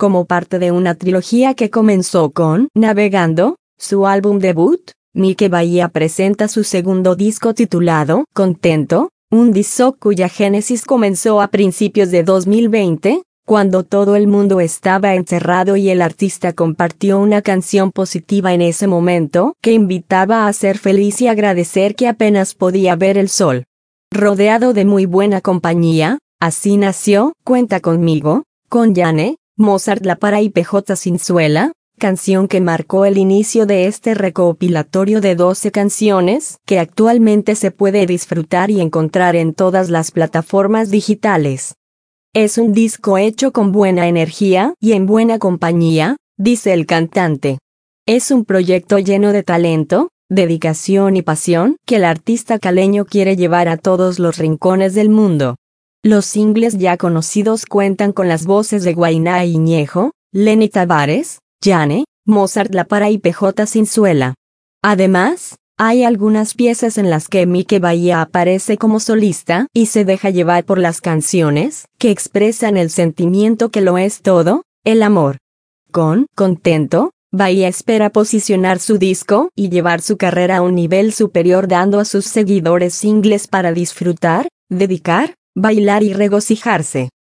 Como parte de una trilogía que comenzó con Navegando, su álbum debut, Mike Bahía presenta su segundo disco titulado Contento, un disco cuya génesis comenzó a principios de 2020, cuando todo el mundo estaba encerrado y el artista compartió una canción positiva en ese momento que invitaba a ser feliz y agradecer que apenas podía ver el sol. Rodeado de muy buena compañía, así nació Cuenta conmigo, con Yane, Mozart La Para y PJ Sinzuela, canción que marcó el inicio de este recopilatorio de 12 canciones que actualmente se puede disfrutar y encontrar en todas las plataformas digitales. Es un disco hecho con buena energía y en buena compañía, dice el cantante. Es un proyecto lleno de talento, dedicación y pasión que el artista caleño quiere llevar a todos los rincones del mundo. Los singles ya conocidos cuentan con las voces de Guainá Iñejo, Lenny Tavares, Yane, Mozart La Para y PJ Sinzuela. Además, hay algunas piezas en las que Mike Bahía aparece como solista y se deja llevar por las canciones que expresan el sentimiento que lo es todo, el amor. Con Contento, Bahía espera posicionar su disco y llevar su carrera a un nivel superior, dando a sus seguidores singles para disfrutar, dedicar, bailar y regocijarse.